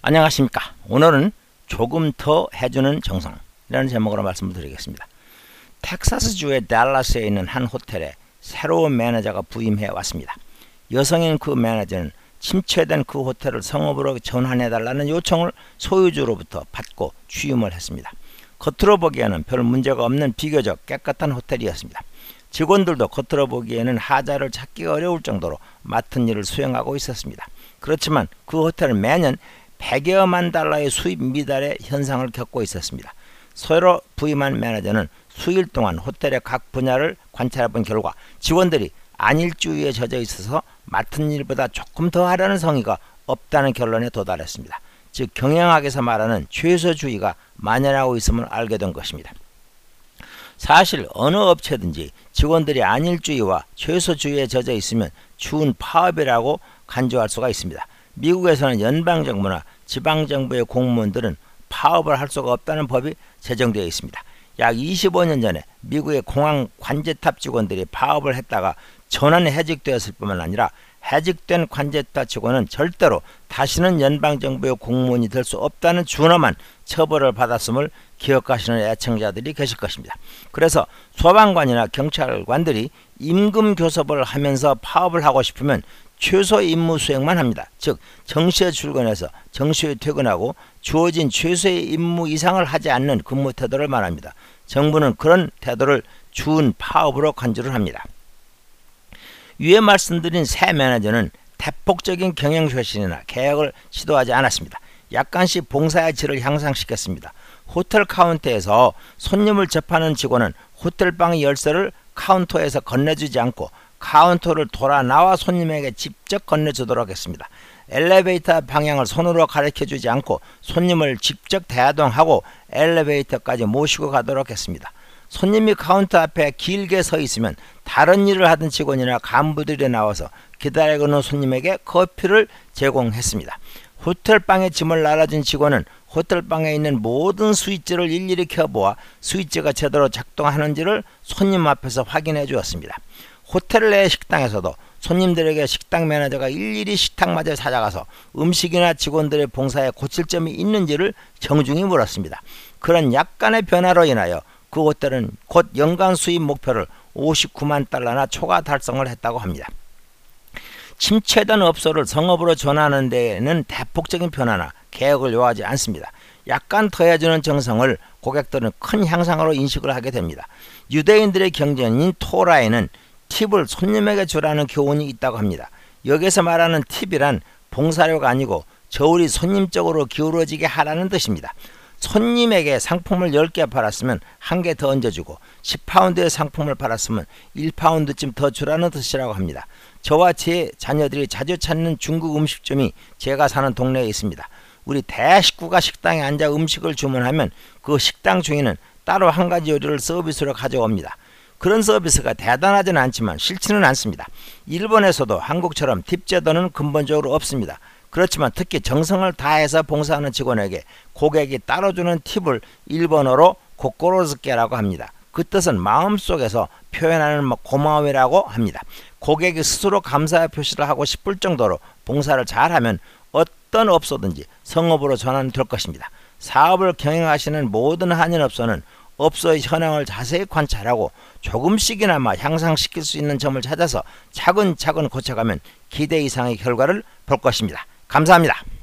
안녕하십니까. 오늘은 조금 더 해주는 정성이라는 제목으로 말씀을 드리겠습니다. 텍사스주의 댈러스에 있는 한 호텔에 새로운 매니저가 부임해 왔습니다. 여성인 그 매니저는 침체된 그 호텔을 성업으로 전환해달라는 요청을 소유주로부터 받고 취임을 했습니다. 겉으로 보기에는 별 문제가 없는 비교적 깨끗한 호텔이었습니다. 직원들도 겉으로 보기에는 하자를 찾기가 어려울 정도로 맡은 일을 수행하고 있었습니다. 그렇지만 그 호텔은 매년 100여만 달러의 수입 미달의 현상을 겪고 있었습니다. 새로 부임한 매니저는 수일 동안 호텔의 각 분야를 관찰해본 결과 직원들이 안일주의에 젖어 있어서 맡은 일보다 조금 더 하려는 성의가 없다는 결론에 도달했습니다. 즉 경영학에서 말하는 최소주의가 만연하고 있음을 알게 된 것입니다. 사실 어느 업체든지 직원들이 안일주의와 최소주의에 젖어 있으면 추운 파업이라고 간주할 수가 있습니다. 미국에서는 연방정부나 지방정부의 공무원들은 파업을 할 수가 없다는 법이 제정되어 있습니다. 약 25년 전에 미국의 공항 관제탑 직원들이 파업을 했다가 전원 해직되었을 뿐만 아니라 해직된 관제탑 직원은 절대로 다시는 연방정부의 공무원이 될 수 없다는 준엄한 처벌을 받았음을 기억하시는 애청자들이 계실 것입니다. 그래서 소방관이나 경찰관들이 임금 교섭을 하면서 파업을 하고 싶으면 최소 임무 수행만 합니다. 즉 정시에 출근해서 정시에 퇴근하고 주어진 최소의 임무 이상을 하지 않는 근무 태도를 말합니다. 정부는 그런 태도를 준 파업으로 간주를 합니다. 위에 말씀드린 새 매니저는 대폭적인 경영 쇄신이나 개혁을 시도하지 않았습니다. 약간씩 봉사의 질을 향상시켰습니다. 호텔 카운터에서 손님을 접하는 직원은 호텔방의 열쇠를 카운터에서 건네주지 않고 카운터를 돌아 나와 손님에게 직접 건네주도록 했습니다. 엘리베이터 방향을 손으로 가르쳐주지 않고 손님을 직접 대동하고 엘리베이터까지 모시고 가도록 했습니다. 손님이 카운터 앞에 길게 서 있으면 다른 일을 하던 직원이나 간부들이 나와서 기다리고 있는 손님에게 커피를 제공했습니다. 호텔방에 짐을 나눠준 직원은 호텔방에 있는 모든 스위치를 일일이 켜보아 스위치가 제대로 작동하는지를 손님 앞에서 확인해 주었습니다. 호텔 내 식당에서도 손님들에게 식당 매니저가 일일이 식당마저 찾아가서 음식이나 직원들의 봉사에 고칠 점이 있는지를 정중히 물었습니다. 그런 약간의 변화로 인하여 그 호텔은 곧 연간 수입 목표를 59만 달러나 초과 달성을 했다고 합니다. 침체된 업소를 성업으로 전환하는 데에는 대폭적인 변화나 개혁을 요하지 않습니다. 약간 더해주는 정성을 고객들은 큰 향상으로 인식을 하게 됩니다. 유대인들의 경전인 토라에는 팁을 손님에게 주라는 교훈이 있다고 합니다. 여기서 말하는 팁이란 봉사료가 아니고 저울이 손님 쪽으로 기울어지게 하라는 뜻입니다. 손님에게 상품을 10개 팔았으면 1개 더 얹어주고 10파운드의 상품을 팔았으면 1파운드쯤 더 주라는 뜻이라고 합니다. 저와 제 자녀들이 자주 찾는 중국 음식점이 제가 사는 동네에 있습니다. 우리 대식구가 식당에 앉아 음식을 주문하면 그 식당 주인은 따로 한 가지 요리를 서비스로 가져옵니다. 그런 서비스가 대단하지는 않지만 싫지는 않습니다. 일본에서도 한국처럼 팁 제도는 근본적으로 없습니다. 그렇지만 특히 정성을 다해서 봉사하는 직원에게 고객이 따로 주는 팁을 일본어로 고코로즈케라고 합니다. 그 뜻은 마음속에서 표현하는 고마움이라고 합니다. 고객이 스스로 감사의 표시를 하고 싶을 정도로 봉사를 잘하면 어떤 업소든지 성업으로 전환될 것입니다. 사업을 경영하시는 모든 한인업소는 업소의 현황을 자세히 관찰하고 조금씩이나마 향상시킬 수 있는 점을 찾아서 차근차근 고쳐가면 기대 이상의 결과를 볼 것입니다. 감사합니다.